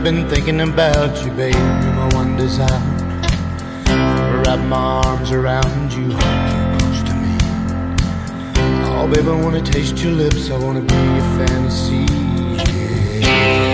been thinking about you, babe. You're my one desire. Wrap my arms around you, hold you close to me. Oh, babe, I wanna taste your lips, I wanna be your fantasy, yeah.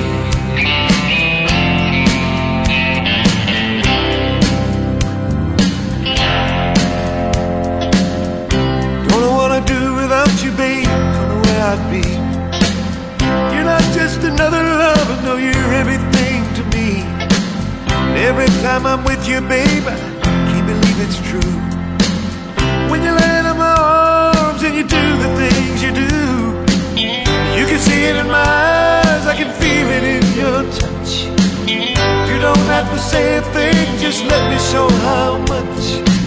Don't know what I'd do without you, babe. Don't know where I'd be. You're not just another lover, no, you're everything to me. And every time I'm with you, babe, I can't believe it's true. When you land in my arms and you do the things you do, you can see it in my eyes, I can feel it in your touch. You don't have to say a thing, just let me show how much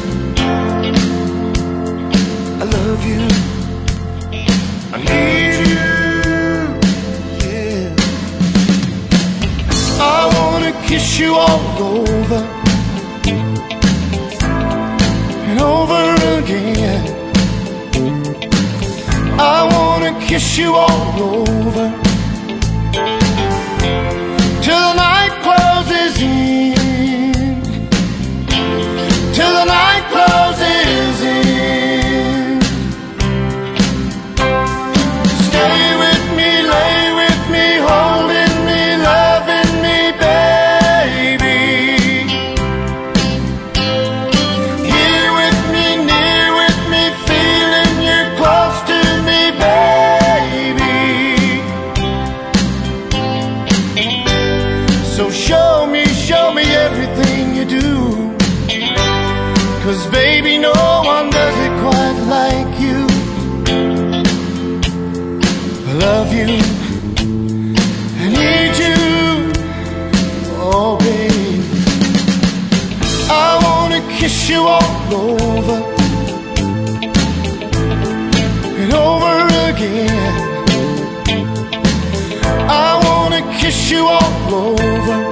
I love you, I need you, yeah. I wanna kiss you all over and over again. I wanna kiss you all over till the night closes in, till the night closes in. Stay with me, lay with me, holding me, loving me, baby. Here with me, near with me, feeling you close to me, baby. So show me everything you do, 'cause baby, no one does it quite like you. I love you, I need you, oh baby. I wanna kiss you all over and over again. I wanna kiss you all over